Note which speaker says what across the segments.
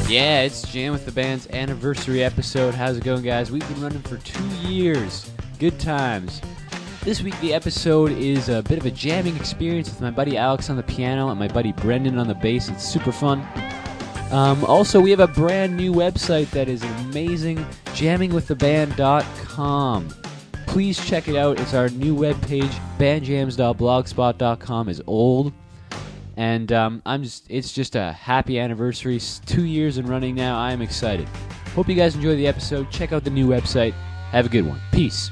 Speaker 1: Yeah, it's Jam with the Band's anniversary episode. How's it going, guys? We've been running for 2 years. Good times. This week, the episode is a bit of a jamming experience with my buddy Alex on the piano and my buddy Brendan on the bass. It's super fun. Also, we have a brand new website that is amazing, jammingwiththeband.com. Please check it out. It's our new webpage. bandjams.blogspot.com is old. And it's just a happy anniversary. 2 years in running now. I am excited. Hope you guys enjoy the episode. Check out the new website. Have a good one. Peace.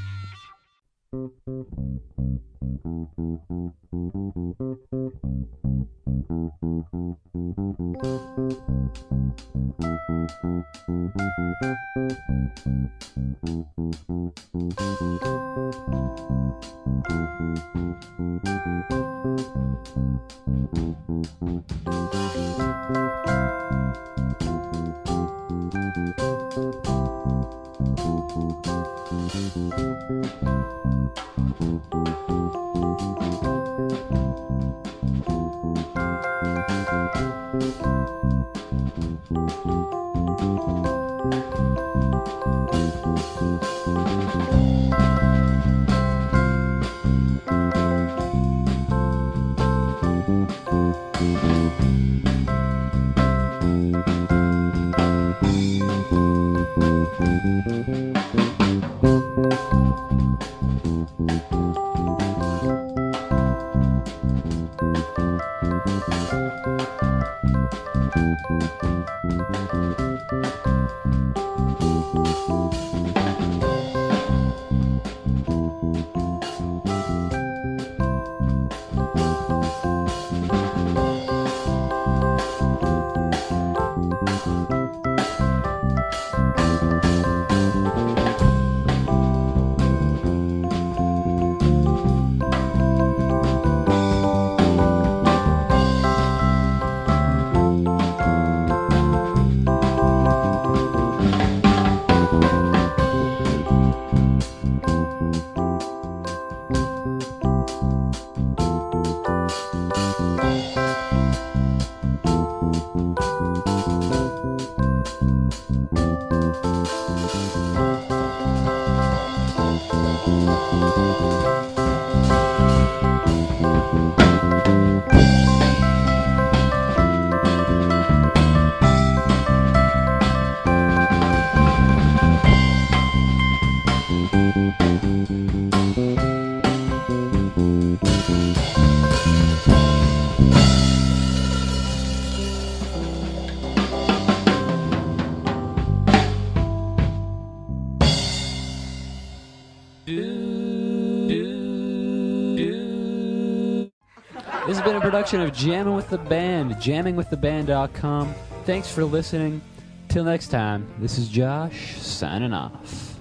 Speaker 1: This has been a production of Jammin' with the Band, jammingwiththeband.com. Thanks for listening. Till next time, this is Josh, signing off.